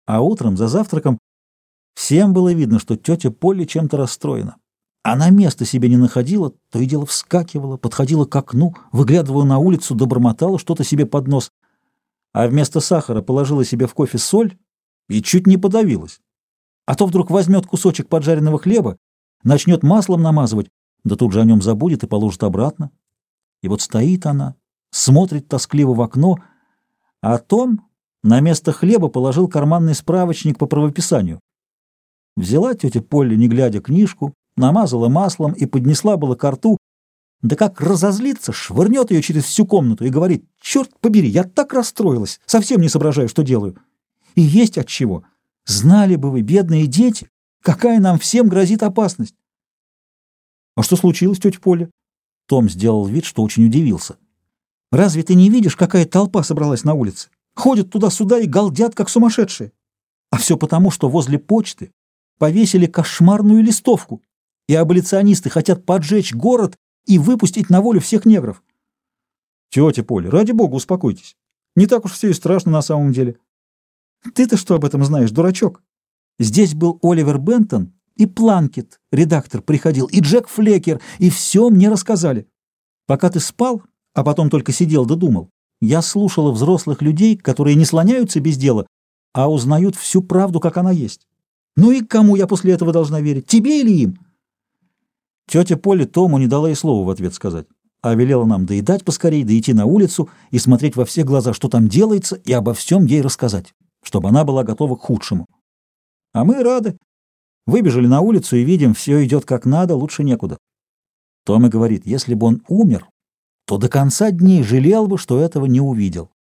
А утром за завтраком всем было видно, что тетя Полли чем-то расстроена. Она места себе не находила, то и дело вскакивала, подходила к окну, выглядывала на улицу, добормотала что-то себе под нос, а вместо сахара положила себе в кофе соль и чуть не подавилась. А то вдруг возьмет кусочек поджаренного хлеба, начнет маслом намазывать, да тут же о нем забудет и положит обратно. И вот стоит она, смотрит тоскливо в окно, а Том на место хлеба положил карманный справочник по правописанию. Взяла тетя Полли, не глядя, книжку, намазала маслом и поднесла было ко рту, да как разозлится, швырнет ее через всю комнату и говорит: «Черт побери, я так расстроилась, совсем не соображаю, что делаю. И есть от чего. Знали бы вы, бедные дети, какая нам всем грозит опасность». «А что случилось, тетя Поля?» Том сделал вид, что очень удивился. «Разве ты не видишь, какая толпа собралась на улице? Ходят туда-сюда и галдят, как сумасшедшие. А все потому, что возле почты повесили кошмарную листовку, и аболиционисты хотят поджечь город и выпустить на волю всех негров». «Тетя Поля, ради бога, успокойтесь. Не так уж все и страшно на самом деле». «Ты-то что об этом знаешь, дурачок? Здесь был Оливер Бентон, и Планкет, редактор, приходил, и Джек Флекер, и все мне рассказали. Пока ты спал, а потом только сидел да думал, я слушала взрослых людей, которые не слоняются без дела, а узнают всю правду, как она есть. Ну и кому я после этого должна верить, тебе или им?» Тетя Поля Тому не дала и слова в ответ сказать, а велела нам доедать поскорей, да идти на улицу и смотреть во все глаза, что там делается, и обо всем ей рассказать, чтобы она была готова к худшему. А мы рады. Выбежали на улицу и видим, все идет как надо, лучше некуда. Том и говорит, если бы он умер, то до конца дней жалел бы, что этого не увидел.